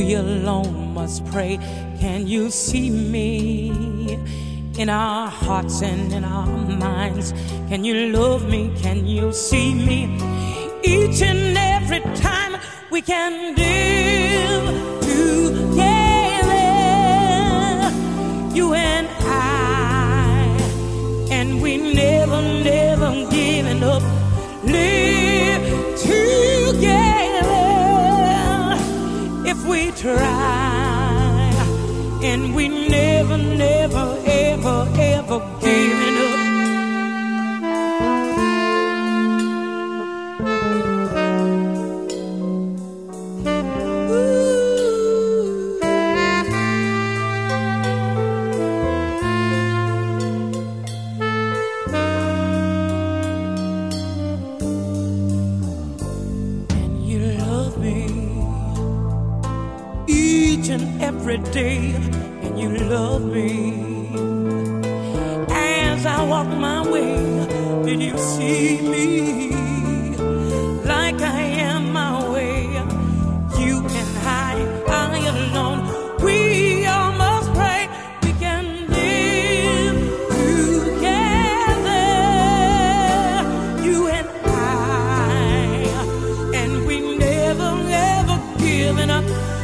we alone must pray. Can you see me in our hearts and in our minds? Can you love me? Can you see me each and every time we can live together, you and I, and we never, never giving up. Live together if we try, and we never, never, ever, ever giving up. Every day, and you love me as I walk my way. Did you see me like I am my way? You and I alone, we all must pray. We can live together, you and I, and we never, ever giving up.